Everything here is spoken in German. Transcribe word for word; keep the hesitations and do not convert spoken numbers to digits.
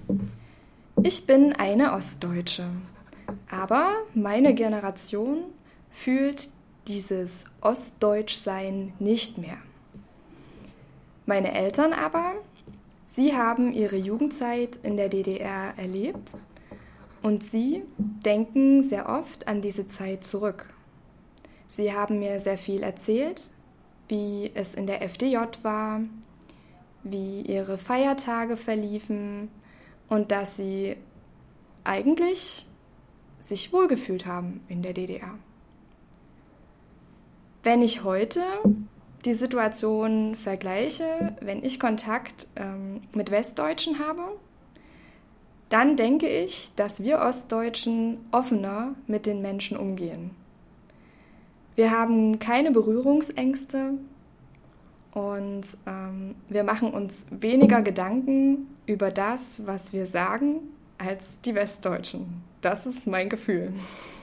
Ich bin eine Ostdeutsche, aber meine Generation fühlt dieses Ostdeutschsein nicht mehr. Meine Eltern aber, sie haben ihre Jugendzeit in der D D R erlebt und sie denken sehr oft an diese Zeit zurück. Sie haben mir sehr viel erzählt, wie es in der F D J war, wie ihre Feiertage verliefen und dass sie eigentlich sich wohlgefühlt haben in der D D R. Wenn ich heute die Situation vergleiche, wenn ich Kontakt ähm, mit Westdeutschen habe, dann denke ich, dass wir Ostdeutschen offener mit den Menschen umgehen. Wir haben keine Berührungsängste und ähm, wir machen uns weniger Gedanken über das, was wir sagen, als die Westdeutschen. Das ist mein Gefühl.